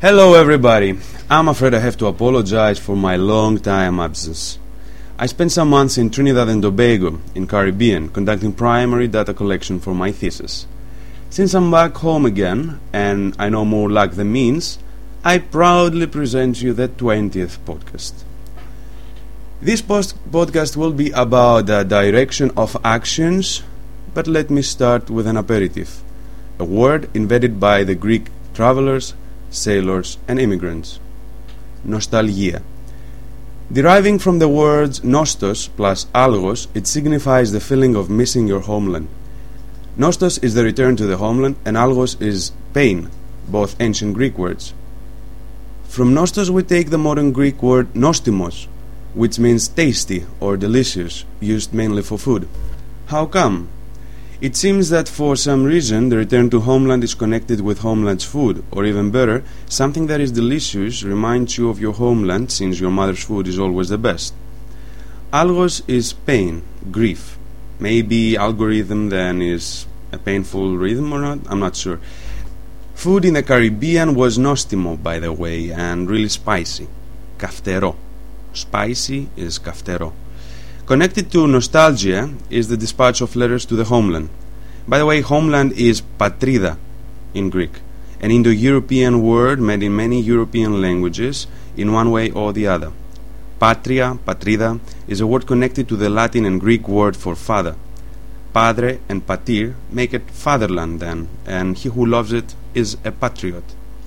Hello everybody. I'm afraid I have to apologize for my long time absence. I spent some months in Trinidad and Tobago, in Caribbean, conducting primary data collection for my thesis. Since I'm back home again, and I know more luck than means, I proudly present you the 20th podcast. This podcast will be about the direction of actions, but let me start with an aperitif, a word invented by the Greek travelers, sailors and immigrants. Nostalgia. Deriving from the words nostos plus algos, it signifies the feeling of missing your homeland. Nostos is the return to the homeland, and algos is pain, both ancient Greek words. From nostos we take the modern Greek word nostimos, which means tasty or delicious, used mainly for food. How come? It seems that for some reason the return to homeland is connected with homeland's food, or even better, something that is delicious reminds you of your homeland, since your mother's food is always the best. Algos is pain, grief. Maybe algorithm then is a painful rhythm or not? I'm not sure. Food in the Caribbean was nostimo, by the way, and really spicy. Kafteró. Spicy is kafteró. Connected to nostalgia is the dispatch of letters to the homeland. By the way, homeland is patrida in Greek, an Indo-European word made in many European languages in one way or the other. Patria, patrida, is a word connected to the Latin and Greek word for father. Padre and patir make it fatherland then, and he who loves it is a patriot.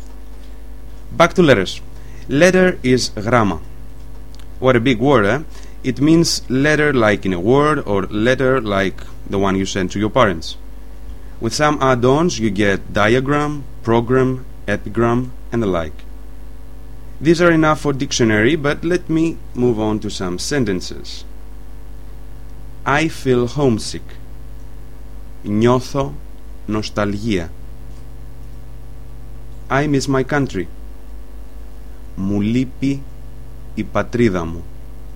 Back to letters. Letter is gramma. What a big word, eh? It means letter like in a word, or letter like the one you send to your parents. With some add-ons you get diagram, program, epigram and the like. These are enough for dictionary, but let me move on to some sentences. I feel homesick. Νιώθω νοσταλγία. I miss my country. Μου λείπει η πατρίδα μου.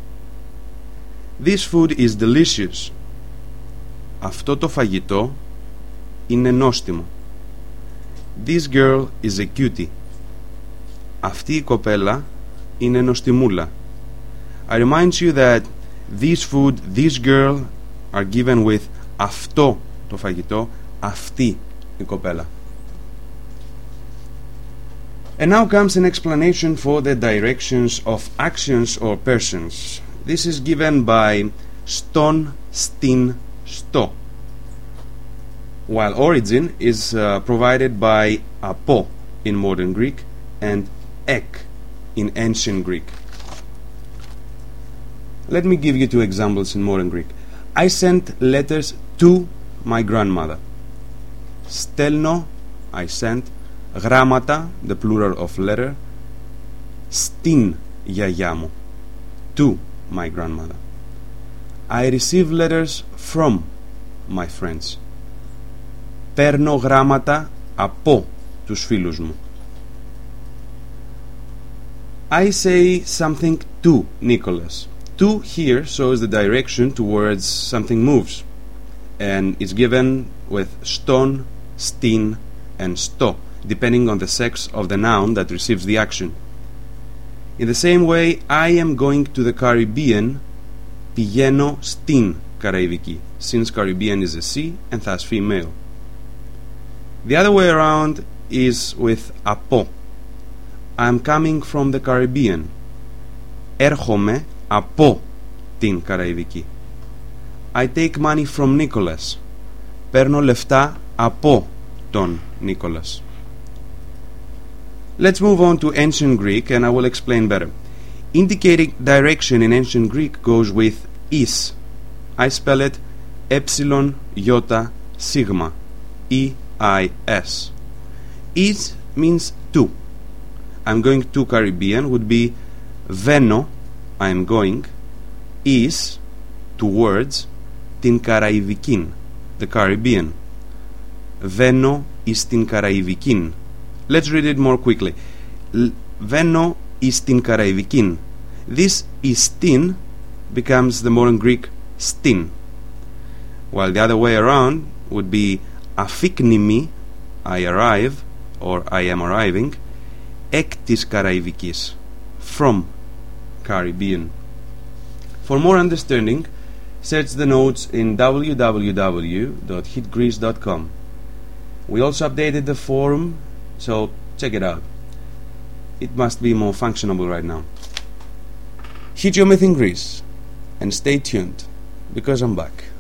This food is delicious. Αυτό το φαγητό είναι νόστιμο. This girl is a cutie. Αυτή η κοπέλα είναι νοστιμούλα. I remind you that this food, this girl are given with αυτό το φαγητό, αυτή η κοπέλα. And now comes an explanation for the directions of actions or persons. This is given by ston, stin, sto, while origin is provided by apo in modern Greek and ek in ancient Greek. Let me give you two examples in modern Greek. I sent letters to my grandmother. Στέλνω, I sent, γράμματα, the plural of letter, στην γιαγιά μου, to my grandmother. I receive letters from my friends. Παίρνω γράμματα από τους φίλους μου. I say something to Nicholas. To here shows the direction towards something moves, and it's given with ston, stin and sto, depending on the sex of the noun that receives the action. In the same way, I am going to the Caribbean, πηγαίνω στην Καραϊβική, since Caribbean is a sea and thus female. The other way around is with από. I am coming from the Caribbean. Έρχομαι από την Καραϊβική. I take money from Nicholas. Παίρνω λεφτά από τον Nicholas. Let's move on to ancient Greek and I will explain better. Indicating direction in ancient Greek goes with is. I spell it epsilon iota sigma, E-I-S. Is means to. I'm going to Caribbean would be βαίνω, I am going, is towards την Καραϊβικήν, the Caribbean. Βαίνω εις την Καραϊβικήν. Let's read it more quickly. Βαίνω εις την Καραϊβικήν. This is tin becomes the modern Greek stin, while the other way around would be αφήκνημη, I arrive or I am arriving, εκ της Καραϊβικής, from Caribbean. For more understanding, search the notes in www.hitgreece.com. We also updated the forum, so check it out. It must be more functionable right now. Hit your myth in Greece, and stay tuned, because I'm back.